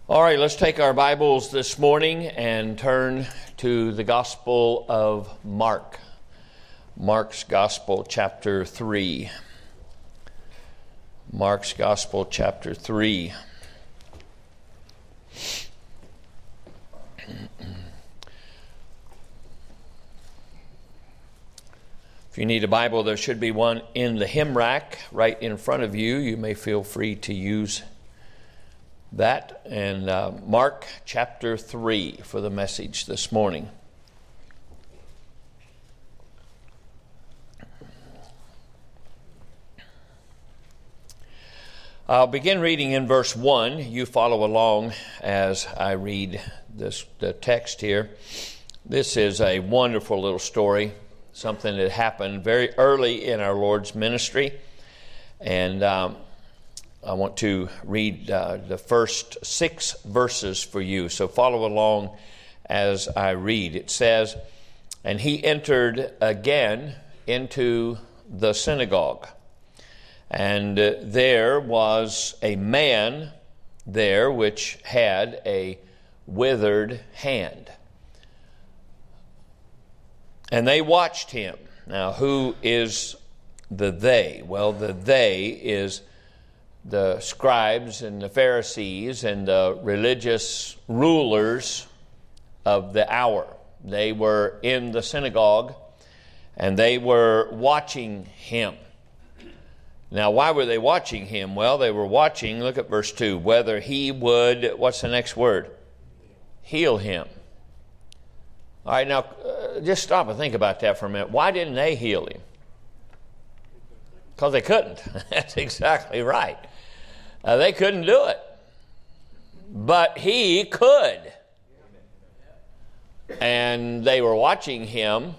All right, let's take our Bibles this morning and turn to the Gospel of Mark. Mark's Gospel, chapter 3. Mark's Gospel, chapter 3. If you need a Bible, there should be one in the hymn rack right in front of you. You may feel free to use that. And Mark chapter 3 for the message this morning. I'll begin reading in verse 1. You follow along as I read the text here. This is a wonderful little story, something that happened very early in our Lord's ministry. And I want to read the first 6 verses for you. So follow along as I read. It says, "And he entered again into the synagogue. And there was a man there which had a withered hand. And they watched him." Now, who is the they? Well, the they is the scribes and the Pharisees and the religious rulers of the hour. They were in the synagogue and they were watching him. Now, why were they watching him? Well, they were watching, look at verse 2, whether he would, what's the next word? Heal him. All right, now, just stop and think about that for a minute. Why didn't they heal him? Because they couldn't. That's exactly right. They couldn't do it. But he could. And they were watching him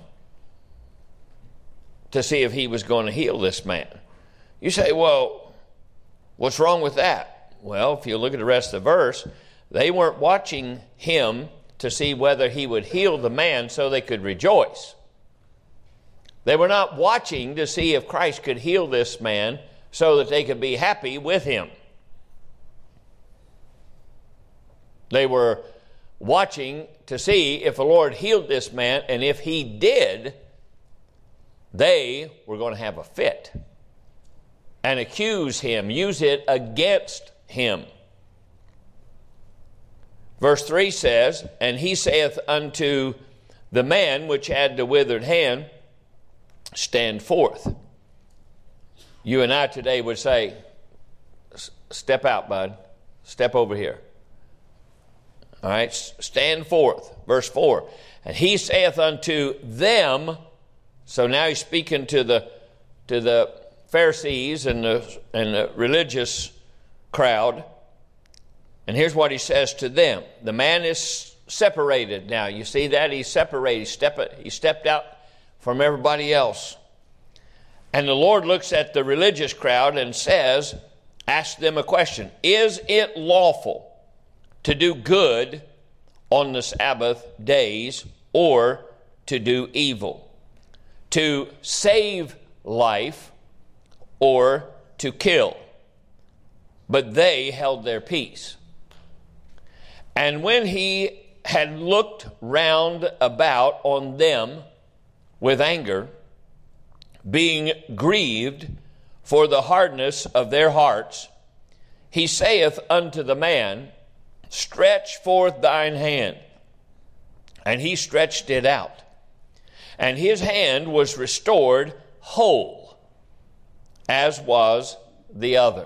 to see if he was going to heal this man. You say, well, what's wrong with that? Well, if you look at the rest of the verse, they weren't watching him to see whether he would heal the man so they could rejoice. They were not watching to see if Christ could heal this man so that they could be happy with him. They were watching to see if the Lord healed this man, and if he did, they were going to have a fit and accuse him, use it against him. Verse 3 says, "And he saith unto the man which had the withered hand, Stand forth." You and I today would say, step out, bud. Step over here. All right, stand forth. Verse 4. "And he saith unto them," so now he's speaking to the Pharisees and the religious crowd. And here's what he says to them. The man is separated now. You see that? He's separated. He stepped out from everybody else. And the Lord looks at the religious crowd and says, ask them a question. "Is it lawful to do good on the Sabbath days, or to do evil? To save life, or to kill?" But they held their peace. And when he had looked round about on them with anger, being grieved for the hardness of their hearts, he saith unto the man, "Stretch forth thine hand." And he stretched it out, and his hand was restored whole, as was the other.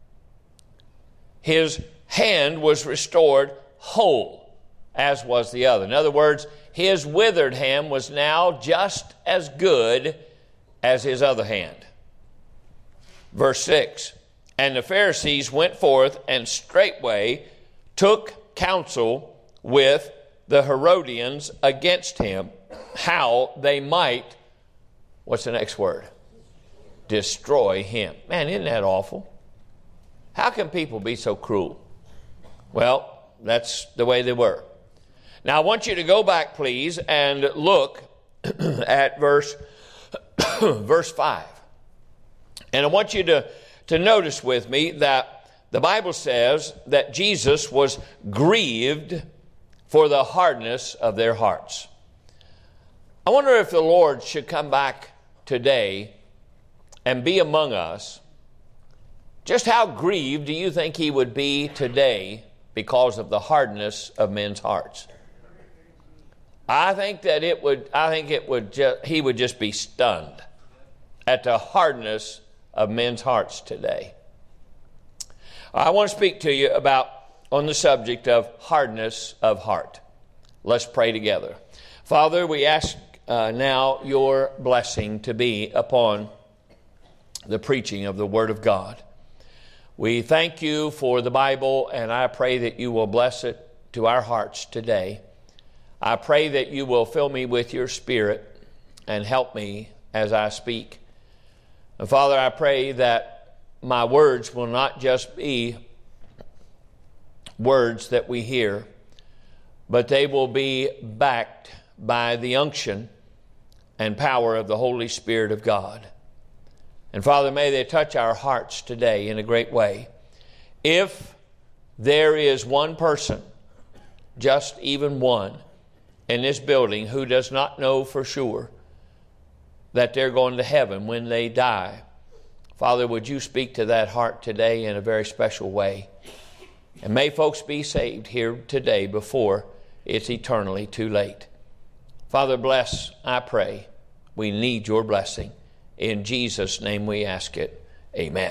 His hand was restored whole, as was the other. In other words, his withered hand was now just as good as his other hand. Verse 6, "And the Pharisees went forth and straightway took counsel with the Herodians against him, how they might," what's the next word? "Destroy him." Man, isn't that awful? How can people be so cruel? Well, that's the way they were. Now, I want you to go back, please, and look at verse 5. And I want you to notice with me that the Bible says that Jesus was grieved for the hardness of their hearts. I wonder if the Lord should come back today and be among us. Just how grieved do you think he would be today because of the hardness of men's hearts? I think that he would just be stunned at the hardness of men's hearts today. I want to speak to you on the subject of hardness of heart. Let's pray together. Father, we ask now your blessing to be upon the preaching of the Word of God. We thank you for the Bible, and I pray that you will bless it to our hearts today. I pray that you will fill me with your Spirit and help me as I speak. And Father, I pray that my words will not just be words that we hear, but they will be backed by the unction and power of the Holy Spirit of God. And Father, may they touch our hearts today in a great way. If there is one person, just even one, in this building who does not know for sure that they're going to heaven when they die, Father, would you speak to that heart today in a very special way? And may folks be saved here today before it's eternally too late. Father, bless, I pray. We need your blessing. In Jesus' name we ask it. Amen.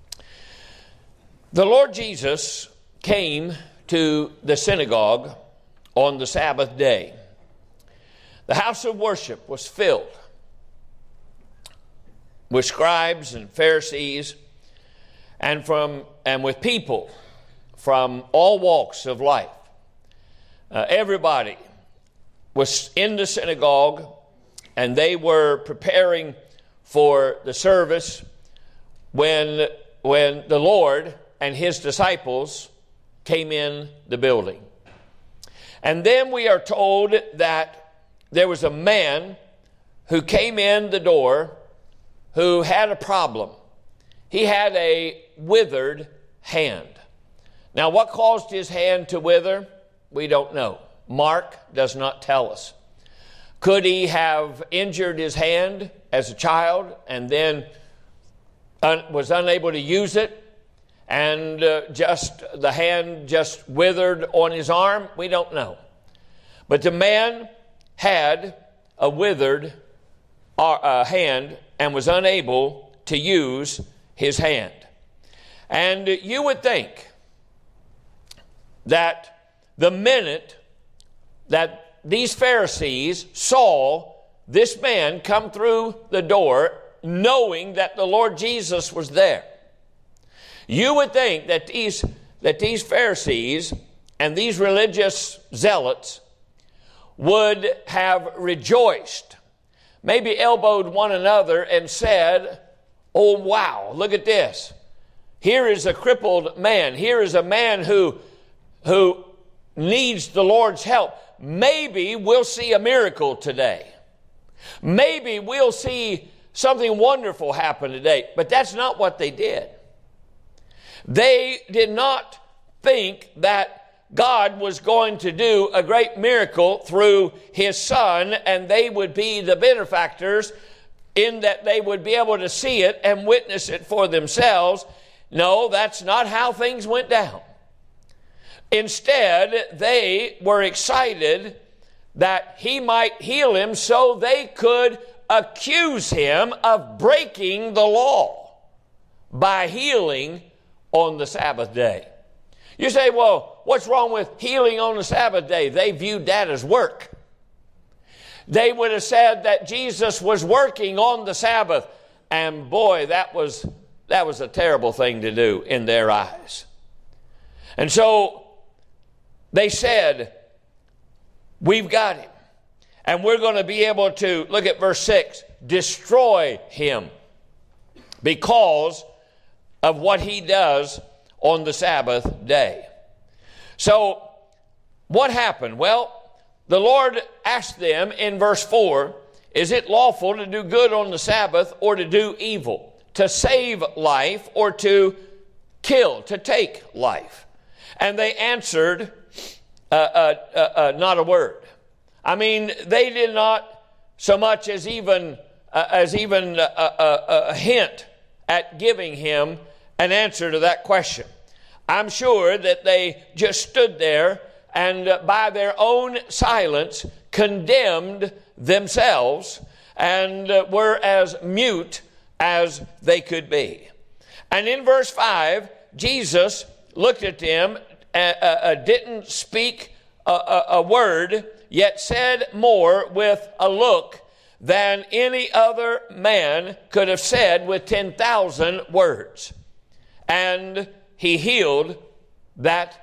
The Lord Jesus came to the synagogue on the Sabbath day. The house of worship was filled with scribes and Pharisees and with people from all walks of life. Everybody was in the synagogue, and they were preparing for the service when the Lord and his disciples came in the building. And then we are told that there was a man who came in the door who had a problem. He had a withered hand. Now, what caused his hand to wither? We don't know. Mark does not tell us. Could he have injured his hand as a child and then was unable to use it, and the hand just withered on his arm? We don't know. But the man had a withered hand and was unable to use his hand. And you would think that the minute that these Pharisees saw this man come through the door, knowing that the Lord Jesus was there, you would think that these Pharisees and these religious zealots would have rejoiced, maybe elbowed one another and said, "Oh, wow, look at this. Here is a crippled man. Here is a man who needs the Lord's help. Maybe we'll see a miracle today. Maybe we'll see something wonderful happen today." But that's not what they did. They did not think that God was going to do a great miracle through his Son, and they would be the benefactors in that they would be able to see it and witness it for themselves. No, that's not how things went down. Instead, they were excited that he might heal him so they could accuse him of breaking the law by healing on the Sabbath day. You say, well, what's wrong with healing on the Sabbath day? They viewed that as work. They would have said that Jesus was working on the Sabbath. And boy, that was a terrible thing to do in their eyes. And so they said, we've got him. And we're going to be able to, look at verse 6, destroy him because of what he does on the Sabbath day. So what happened? Well, the Lord asked them in verse 4, is it lawful to do good on the Sabbath or to do evil, to save life or to kill, to take life. And they answered not a word. I mean, they did not so much as even a hint at giving him an answer to that question. I'm sure that they just stood there and by their own silence condemned themselves and were as mute as they could be. And in verse 5, Jesus looked at them, didn't speak a word, yet said more with a look than any other man could have said with 10,000 words. And he healed that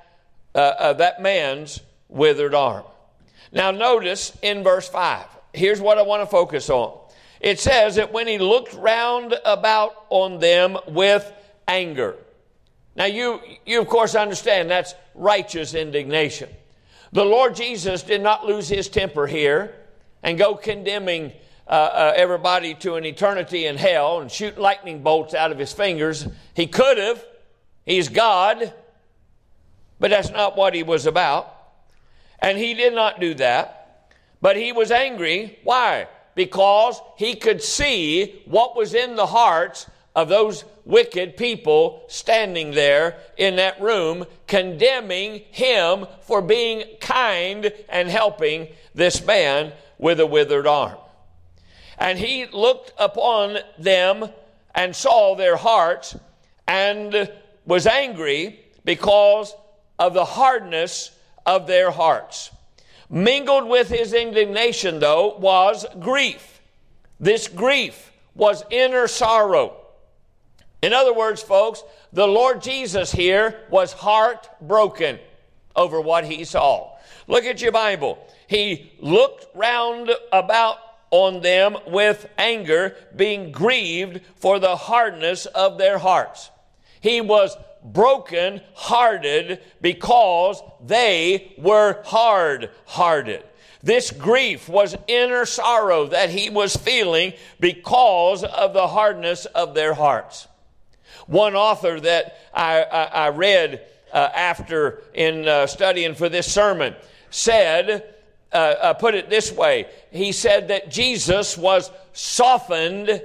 man's withered arm. Now notice in verse 5, here's what I want to focus on. It says that when he looked round about on them with anger. Now you of course understand that's righteous indignation. The Lord Jesus did not lose his temper here and go condemning everybody to an eternity in hell and shoot lightning bolts out of his fingers. He could have. He's God. But that's not what he was about. And he did not do that. But he was angry. Why? Because he could see what was in the hearts of those wicked people standing there in that room, condemning him for being kind and helping this man with a withered arm. And he looked upon them and saw their hearts and was angry because of the hardness of their hearts. Mingled with his indignation, though, was grief. This grief was inner sorrow. In other words, folks, the Lord Jesus here was heartbroken over what he saw. Look at your Bible. He looked round about on them with anger, being grieved for the hardness of their hearts. He was broken-hearted because they were hard-hearted. This grief was inner sorrow that he was feeling because of the hardness of their hearts. One author that I read after in studying for this sermon said, put it this way, he said that Jesus was softened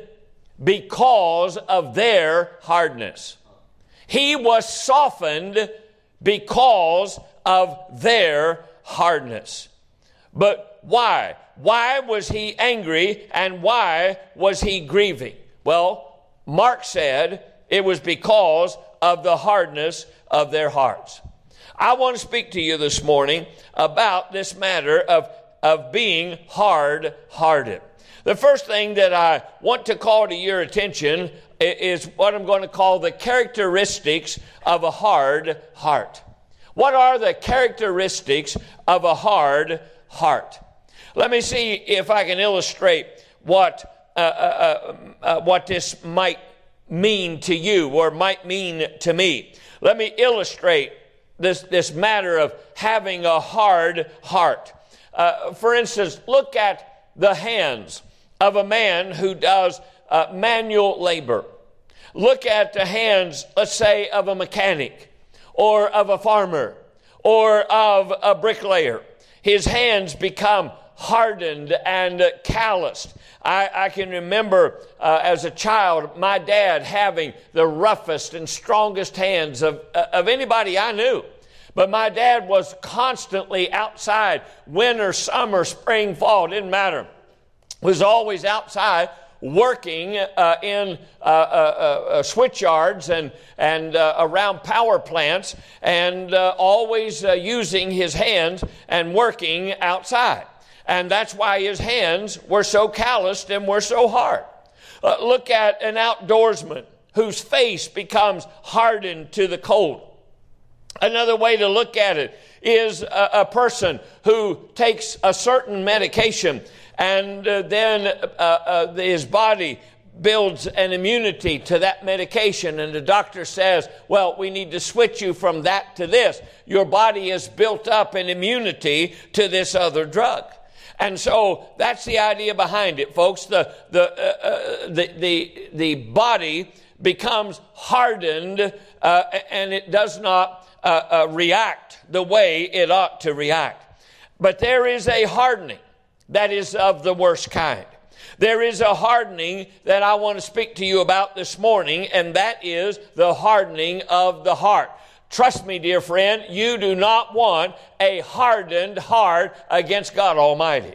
because of their hardness. He was softened because of their hardness. But why? Why was he angry and why was he grieving? Well, Mark said it was because of the hardness of their hearts. I want to speak to you this morning about this matter of being hard-hearted. The first thing that I want to call to your attention is what I'm going to call the characteristics of a hard heart. What are the characteristics of a hard heart? Let me see if I can illustrate what this might mean to you or might mean to me. Let me illustrate this matter of having a hard heart. For instance, look at the hands of a man who does manual labor. Look at the hands, let's say, of a mechanic or of a farmer or of a bricklayer. His hands become hardened and calloused. I can remember as a child my dad having the roughest and strongest hands of anybody I knew. But my dad was constantly outside, winter, summer, spring, fall, didn't matter. Was always outside working in switch yards and around power plants and always using his hands and working outside. And that's why his hands were so calloused and were so hard. Look at an outdoorsman whose face becomes hardened to the cold. Another way to look at it is a person who takes a certain medication and then his body builds an immunity to that medication, and the doctor says, well, we need to switch you from that to this. Your body has built up an immunity to this other drug. And so that's the idea behind it, folks. The body becomes hardened and it does not react the way it ought to react. But there is a hardening that is of the worst kind. There is a hardening that I want to speak to you about this morning, and that is the hardening of the heart. Trust me, dear friend, you do not want a hardened heart against God Almighty.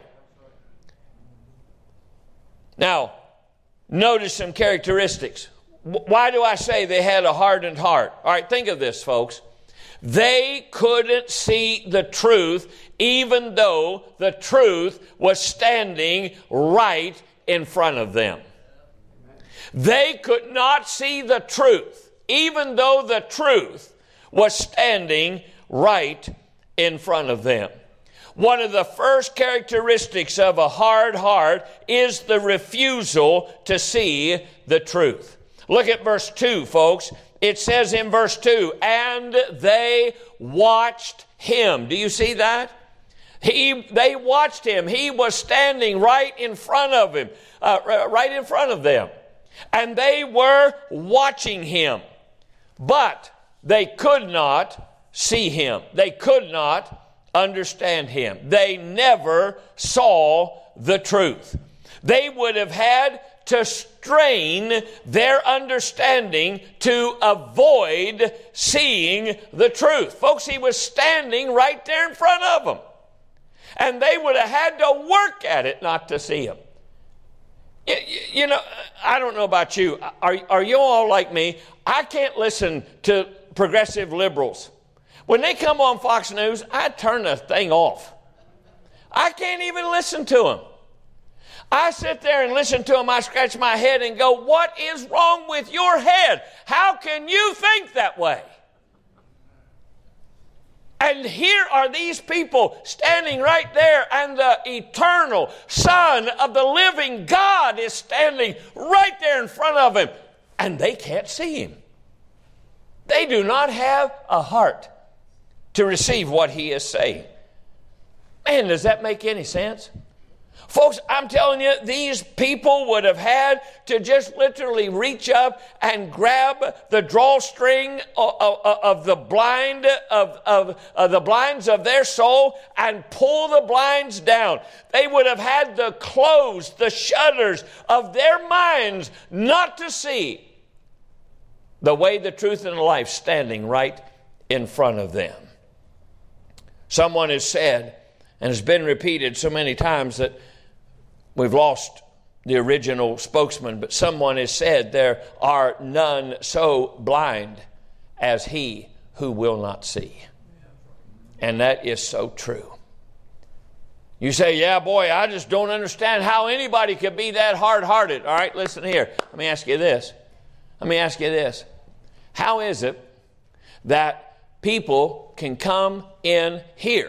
Now, notice some characteristics. Why do I say they had a hardened heart? All right, think of this, folks. They couldn't see the truth even though the truth was standing right in front of them. They could not see the truth even though the truth was standing right in front of them. One of the first characteristics of a hard heart is the refusal to see the truth. Look at verse 2, folks. It says in verse 2, and they watched him. Do you see that? They watched him. He was standing right in front of him, right in front of them. And they were watching him. But they could not see him. They could not understand him. They never saw the truth. They would have had to strain their understanding to avoid seeing the truth. Folks, he was standing right there in front of them. And they would have had to work at it not to see him. You know, I don't know about you. Are you all like me? I can't listen to progressive liberals. When they come on Fox News, I turn the thing off. I can't even listen to them. I sit there and listen to them. I scratch my head and go, what is wrong with your head? How can you think that way? And here are these people standing right there, and the eternal Son of the living God is standing right there in front of him, and they can't see him. They do not have a heart to receive what he is saying. Man, does that make any sense? Folks, I'm telling you, these people would have had to just literally reach up and grab the drawstring of the blind of the blinds of their soul and pull the blinds down. They would have had to close the shutters of their minds not to see the way, the truth, and the life standing right in front of them. Someone has said, and has been repeated so many times that we've lost the original spokesman, but someone has said there are none so blind as he who will not see. And that is so true. You say, yeah, boy, I just don't understand how anybody could be that hard-hearted. All right, listen here. Let me ask you this. How is it that people can come in here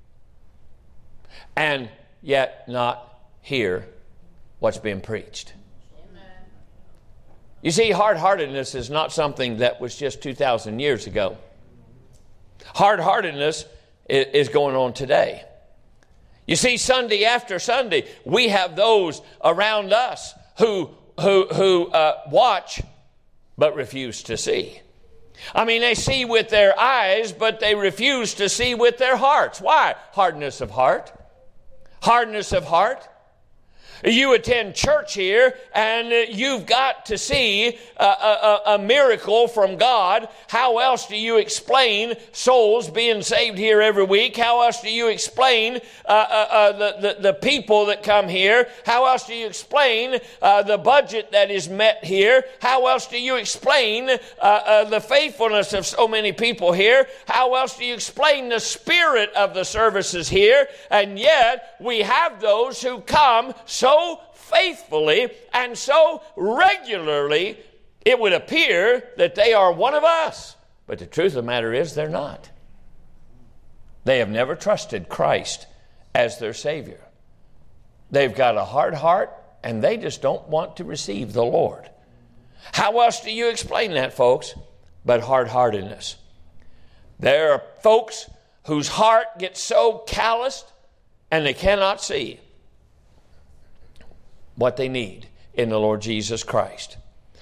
and yet not hear what's being preached? Amen. You see, hard-heartedness is not something that was just 2,000 years ago. Hard-heartedness is going on today. You see, Sunday after Sunday, we have those around us who watch but refuse to see. I mean, they see with their eyes, but they refuse to see with their hearts. Why? Hardness of heart. Hardness of heart. You attend church here and you've got to see a miracle from God. How else do you explain souls being saved here every week? How else do you explain the people that come here? How else do you explain the budget that is met here? How else do you explain the faithfulness of so many people here? How else do you explain the spirit of the services here? And yet we have those who come so faithfully and so regularly, it would appear that they are one of us. But the truth of the matter is they're not. They have never trusted Christ as their Savior. They've got a hard heart and they just don't want to receive the Lord. How else do you explain that, folks? But hard-heartedness. There are folks whose heart gets so calloused and they cannot see what they need in the Lord Jesus Christ.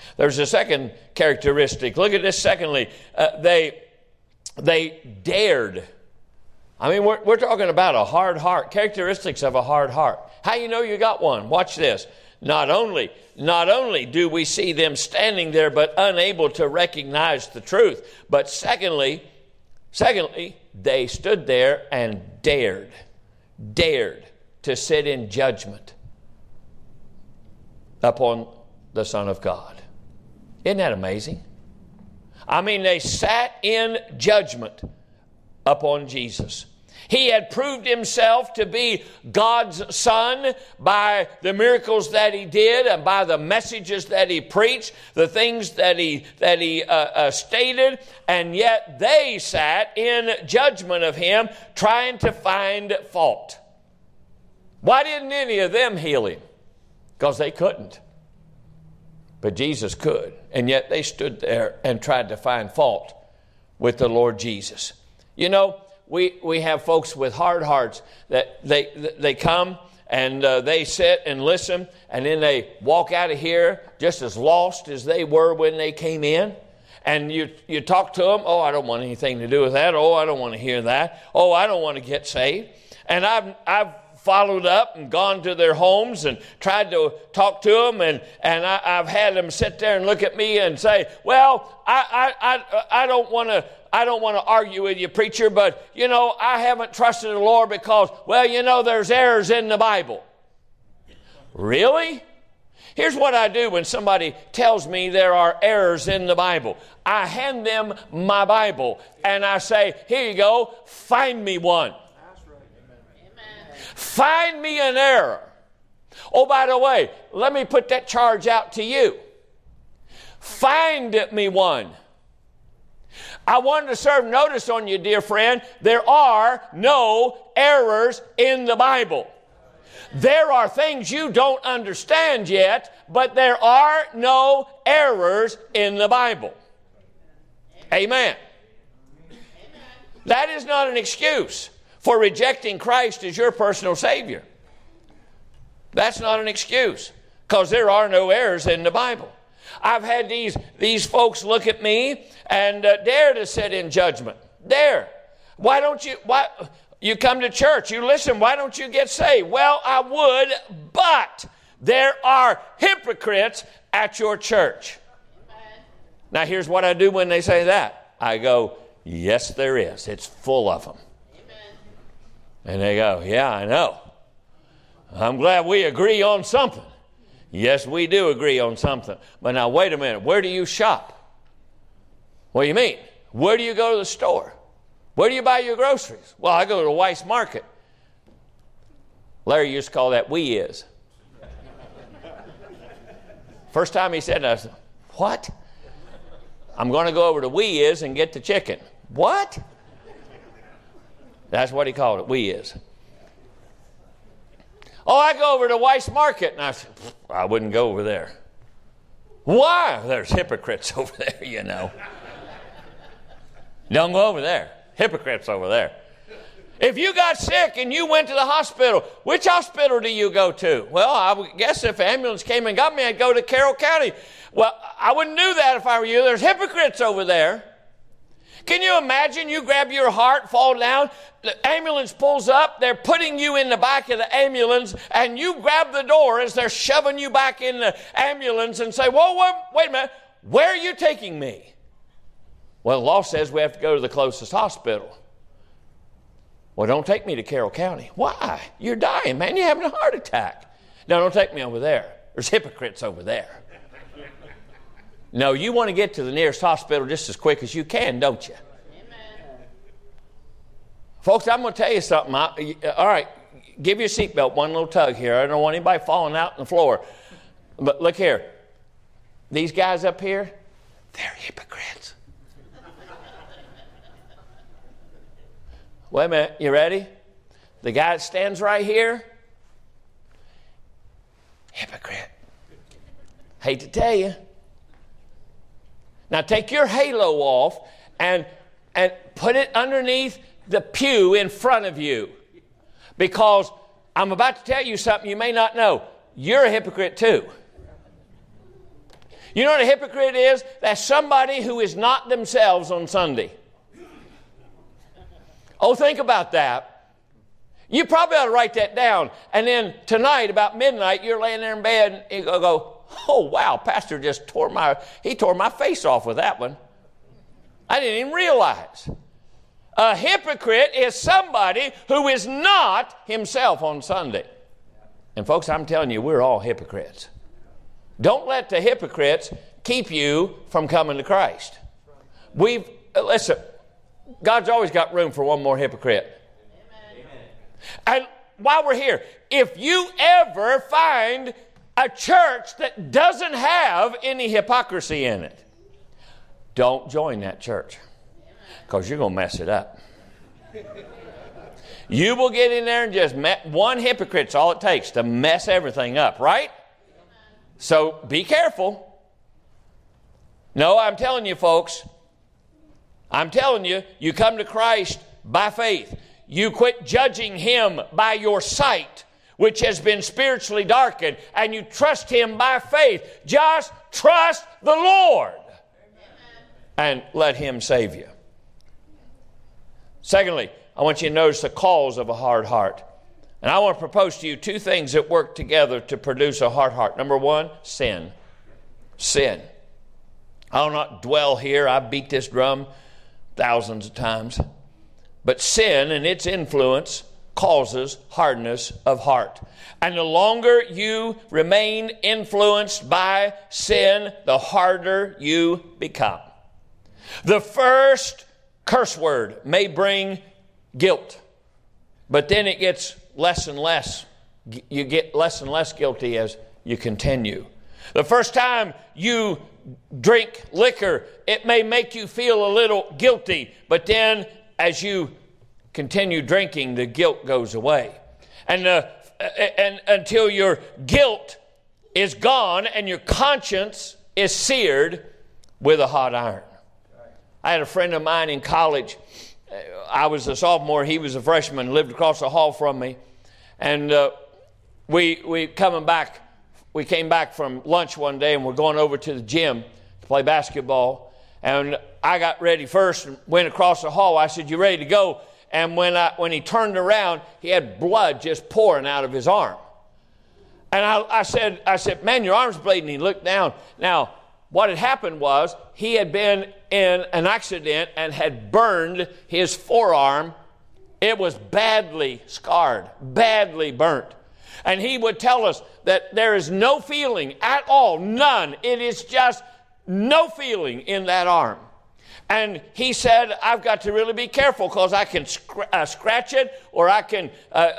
There's a second characteristic. Look at this secondly. They dared. I mean, we're talking about a hard heart, characteristics of a hard heart. How you know you got one? Watch this. Not only do we see them standing there but unable to recognize the truth, but secondly, they stood there and dared to sit in judgment upon the Son of God. Isn't that amazing? I mean, they sat in judgment upon Jesus. He had proved himself to be God's Son by the miracles that he did and by the messages that he preached, the things that he stated, and yet they sat in judgment of him, trying to find fault. Why didn't any of them heal him? Because they couldn't. But Jesus could, and yet they stood there and tried to find fault with the Lord Jesus. You know, we have folks with hard hearts that they come and they sit and listen, and then they walk out of here just as lost as they were when they came in. And you talk to them, oh, I don't want anything to do with that. Oh, I don't want to hear that. Oh, I don't want to get saved. And I've followed up and gone to their homes and tried to talk to them, and I've had them sit there and look at me and say, well, I don't want to argue with you, preacher, but, you know, I haven't trusted the Lord because, well, you know, there's errors in the Bible. Really? Here's what I do when somebody tells me there are errors in the Bible. I hand them my Bible and I say, here you go, find me one. Find me an error. Oh, by the way, let me put that charge out to you. Find me one. I wanted to serve notice on you, dear friend. There are no errors in the Bible. There are things you don't understand yet, but there are no errors in the Bible. Amen. That is not an excuse for rejecting Christ as your personal Savior. That's not an excuse, because there are no errors in the Bible. I've had these folks look at me and dare to sit in judgment. Dare. Why you come to church, you listen, why don't you get saved? Well, I would, but there are hypocrites at your church. Amen. Now, here's what I do when they say that. I go, yes, there is. It's full of them. And they go, yeah, I know. I'm glad we agree on something. Yes, we do agree on something. But now, wait a minute. Where do you shop? What do you mean? Where do you go to the store? Where do you buy your groceries? Well, I go to Weiss Market. Larry used to call that We Is. First time he said that, I said, what? I'm going to go over to We Is and get the chicken. What? That's what he called it, We Is. Oh, I go over to Weiss Market. And I said, I wouldn't go over there. Why? There's hypocrites over there, you know. Don't go over there. Hypocrites over there. If you got sick and you went to the hospital, which hospital do you go to? Well, I guess if an ambulance came and got me, I'd go to Carroll County. Well, I wouldn't do that if I were you. There's hypocrites over there. Can you imagine you grab your heart, fall down, the ambulance pulls up, they're putting you in the back of the ambulance, and you grab the door as they're shoving you back in the ambulance and say, whoa, wait a minute, where are you taking me? Well, the law says we have to go to the closest hospital. Well, don't take me to Carroll County. Why? You're dying, man. You're having a heart attack. No, don't take me over there. There's hypocrites over there. No, you want to get to the nearest hospital just as quick as you can, don't you? Amen. Folks, I'm going to tell you something. All right, give your seatbelt one little tug here. I don't want anybody falling out on the floor. But look here. These guys up here, they're hypocrites. Wait a minute. You ready? The guy that stands right here, hypocrite. Hate to tell you. Now take your halo off and put it underneath the pew in front of you. Because I'm about to tell you something you may not know. You're a hypocrite too. You know what a hypocrite is? That's somebody who is not themselves on Sunday. Oh, think about that. You probably ought to write that down. And then tonight, about midnight, you're laying there in bed and you go, oh, wow, Pastor just tore my face off with that one. I didn't even realize. A hypocrite is somebody who is not himself on Sunday. And folks, I'm telling you, we're all hypocrites. Don't let the hypocrites keep you from coming to Christ. Listen, God's always got room for one more hypocrite. And while we're here, if you ever find a church that doesn't have any hypocrisy in it, don't join that church, because you're going to mess it up. You will get in there and just one hypocrite's all it takes to mess everything up, right? So be careful. No, I'm telling you, folks. I'm telling you, you come to Christ by faith. You quit judging Him by your sight, which has been spiritually darkened, and you trust Him by faith. Just trust the Lord and let Him save you. Secondly, I want you to notice the cause of a hard heart. And I want to propose to you two things that work together to produce a hard heart. Number one, sin. Sin. I'll not dwell here. I beat this drum thousands of times. But sin and its influence causes hardness of heart. And the longer you remain influenced by sin, the harder you become. The first curse word may bring guilt, but then it gets less and less. You get less and less guilty as you continue. The first time you drink liquor, it may make you feel a little guilty, but then as you continue drinking, the guilt goes away. And until your guilt is gone and your conscience is seared with a hot iron. I had a friend of mine in college. I was a sophomore. He was a freshman, lived across the hall from me. And we came back from lunch one day and we're going over to the gym to play basketball. And I got ready first and went across the hall. I said, "You ready to go?" And when he turned around, he had blood just pouring out of his arm. And I said, "Man, your arm's bleeding." He looked down. Now, what had happened was he had been in an accident and had burned his forearm. It was badly scarred, badly burnt. And he would tell us that there is no feeling at all, none. It is just no feeling in that arm. And he said, "I've got to really be careful because I can scratch it or I can,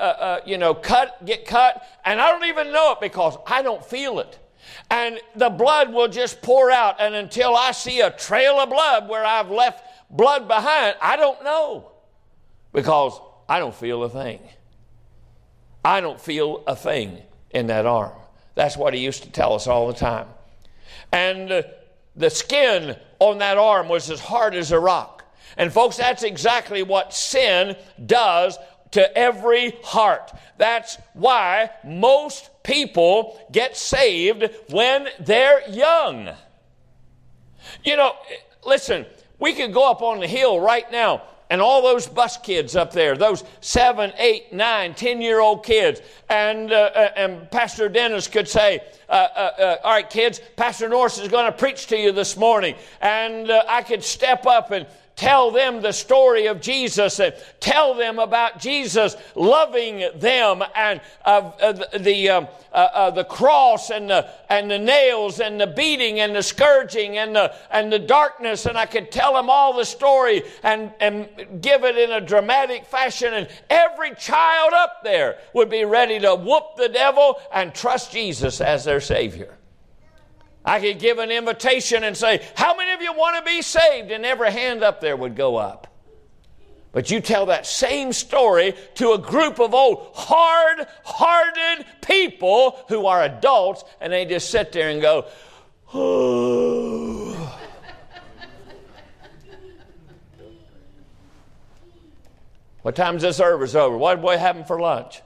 get cut. And I don't even know it because I don't feel it. And the blood will just pour out. And until I see a trail of blood where I've left blood behind, I don't know. Because I don't feel a thing. I don't feel a thing in that arm." That's what he used to tell us all the time. And the skin on that arm was as hard as a rock. And folks, that's exactly what sin does to every heart. That's why most people get saved when they're young. You know, listen, we could go up on the hill right now and all those bus kids up there, those 7, 8, 9, 10-year-old kids, and Pastor Dennis could say, "All right, kids, Pastor Norris is going to preach to you this morning." And I could step up and tell them the story of Jesus and tell them about Jesus loving them and the cross and the nails and the beating and the scourging and the darkness. And I could tell them all the story and give it in a dramatic fashion. And every child up there would be ready to whoop the devil and trust Jesus as their Savior. I could give an invitation and say, "How many of you want to be saved?" And every hand up there would go up. But you tell that same story to a group of old hard-hearted people who are adults, and they just sit there and go, "Oh." What time's the service over? What did we have for lunch?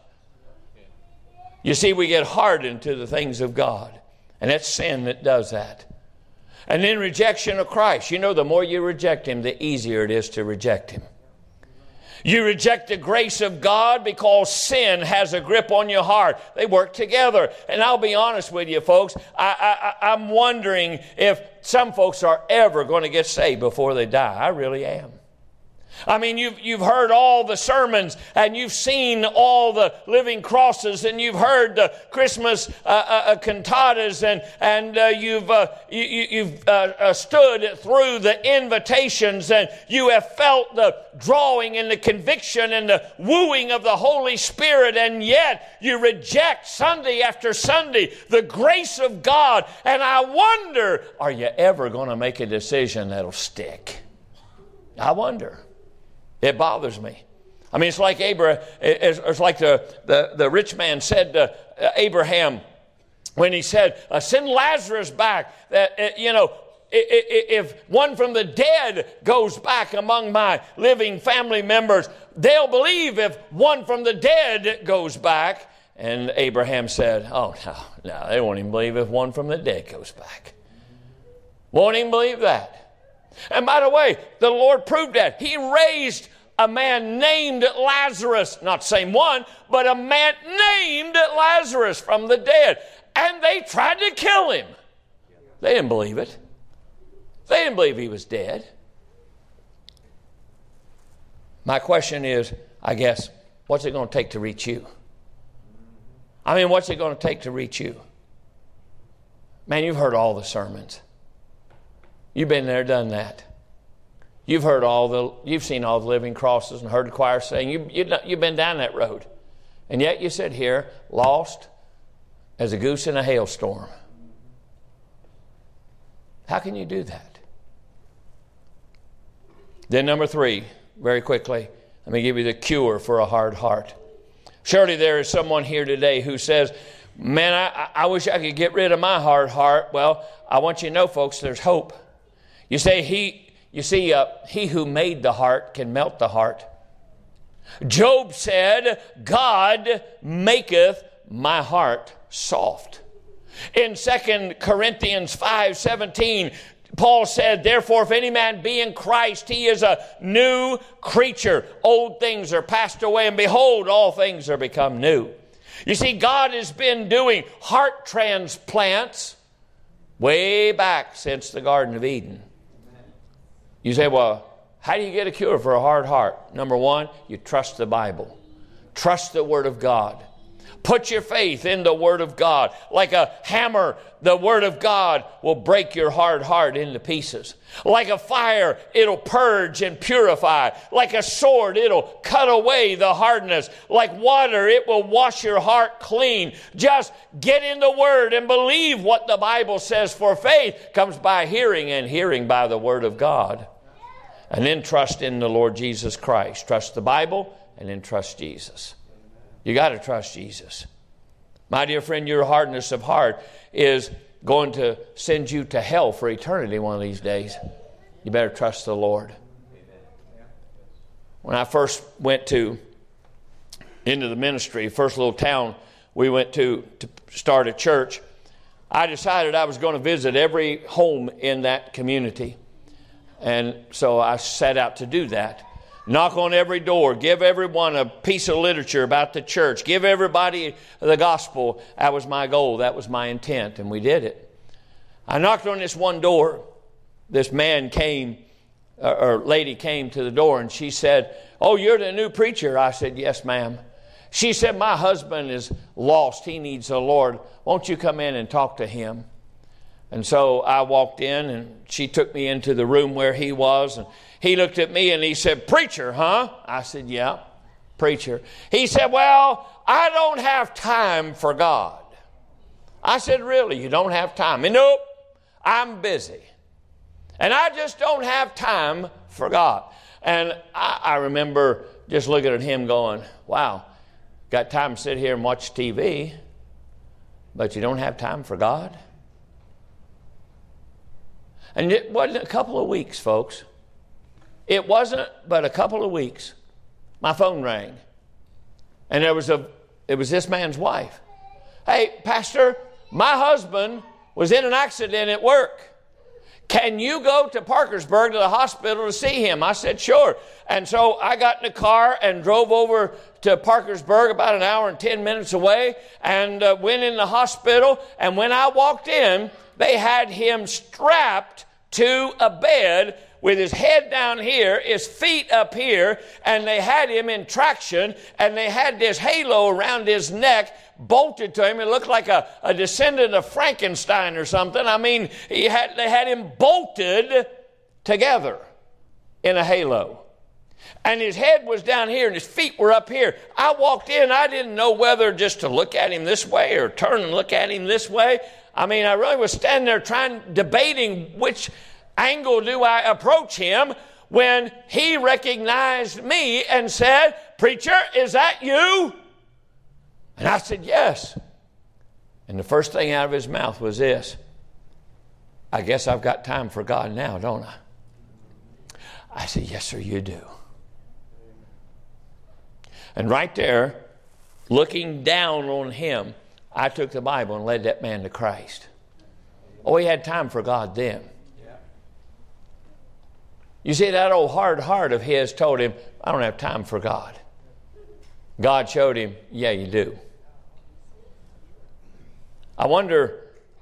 You see, we get hardened to the things of God. And it's sin that does that. And then rejection of Christ. You know, the more you reject Him, the easier it is to reject Him. You reject the grace of God because sin has a grip on your heart. They work together. And I'll be honest with you, folks. I'm wondering if some folks are ever going to get saved before they die. I really am. I mean, you've heard all the sermons, and you've seen all the living crosses, and you've heard the Christmas cantatas, and you've stood through the invitations, and you have felt the drawing and the conviction and the wooing of the Holy Spirit, and yet you reject Sunday after Sunday the grace of God. And I wonder, are you ever going to make a decision that'll stick? I wonder. It bothers me. I mean, it's like it's like the rich man said to Abraham when he said, "Send Lazarus back. That if one from the dead goes back among my living family members, they'll believe if one from the dead goes back." And Abraham said, "Oh no, they won't even believe if one from the dead goes back. Won't even believe that." And by the way, the Lord proved that. He raised a man named Lazarus, not the same one, but a man named Lazarus from the dead. And they tried to kill him. They didn't believe it. They didn't believe he was dead. My question is, I guess, what's it going to take to reach you? I mean, what's it going to take to reach you? Man, you've heard all the sermons. You've been there, done that. You've seen all the living crosses and heard the choir sing. You've been down that road. And yet you sit here lost as a goose in a hailstorm. How can you do that? Then number 3, very quickly, let me give you the cure for a hard heart. Surely there is someone here today who says, "Man, I wish I could get rid of my hard heart." Well, I want you to know, folks, there's hope. You say, he who made the heart can melt the heart. Job said, "God maketh my heart soft." In 2 Corinthians 5:17, Paul said, "Therefore, if any man be in Christ, he is a new creature. Old things are passed away, and behold, all things are become new." You see, God has been doing heart transplants way back since the Garden of Eden. You say, well, how do you get a cure for a hard heart? Number 1, you trust the Bible. Trust the Word of God. Put your faith in the Word of God. Like a hammer, the Word of God will break your hard heart into pieces. Like a fire, it'll purge and purify. Like a sword, it'll cut away the hardness. Like water, it will wash your heart clean. Just get in the Word and believe what the Bible says, for faith comes by hearing, and hearing by the Word of God. And then trust in the Lord Jesus Christ. Trust the Bible, and then trust Jesus. You got to trust Jesus. My dear friend, your hardness of heart is going to send you to hell for eternity one of these days. You better trust the Lord. When I first went into the ministry, first little town we went to start a church, I decided I was going to visit every home in that community. And so I set out to do that. Knock on every door. Give everyone a piece of literature about the church. Give everybody the gospel. That was my goal. That was my intent. And we did it. I knocked on this one door. This man came, or lady came to the door, and she said, "Oh, you're the new preacher." I said, "Yes, ma'am." She said, "My husband is lost. He needs the Lord. Won't you come in and talk to him?" And so I walked in, and she took me into the room where he was, and he looked at me and he said, "Preacher, huh?" I said, "Yeah, preacher." He said, "Well, I don't have time for God." I said, "Really? You don't have time?" And nope, I'm busy. And I just don't have time for God. And I remember just looking at him going, wow, got time to sit here and watch TV, but you don't have time for God? And it wasn't a couple of weeks, folks. It wasn't but a couple of weeks. My phone rang. And it was this man's wife. "Hey, Pastor, my husband was in an accident at work. can you go to Parkersburg to the hospital to see him? I said, sure. And so I got in the car and drove over to Parkersburg, about an hour and 10 minutes away, and went in the hospital. And when I walked in, they had him strapped to a bed with his head down here, his feet up here, and they had him in traction, and they had this halo around his neck bolted to him. It looked like a descendant of Frankenstein or something. I mean, they had him bolted together in a halo. And his head was down here and his feet were up here. I walked in, I didn't know whether just to look at him this way or turn and look at him this way. I mean, I really was standing there debating which angle do I approach him, when he recognized me and said, "Preacher, is that you?" And I said, "Yes." And the first thing out of his mouth was this: "I guess I've got time for God now, don't I?" I said, "Yes, sir, you do." And right there, looking down on him, I took the Bible and led that man to Christ. Oh, he had time for God then. You see, that old hard heart of his told him, "I don't have time for God." God showed him, "Yeah, you do." I wonder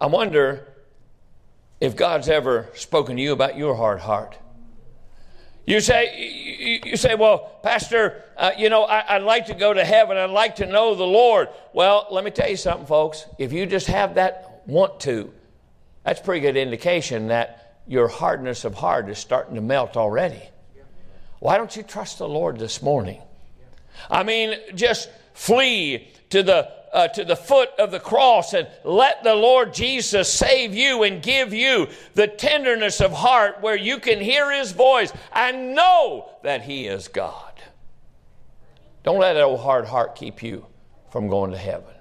if God's ever spoken to you about your hard heart. You say, "Well, Pastor, I'd like to go to heaven. I'd like to know the Lord." Well, let me tell you something, folks. If you just have that want to, that's a pretty good indication that your hardness of heart is starting to melt already. Why don't you trust the Lord this morning? I mean, just flee to the foot of the cross and let the Lord Jesus save you and give you the tenderness of heart where you can hear His voice and know that He is God. Don't let that old hard heart keep you from going to heaven.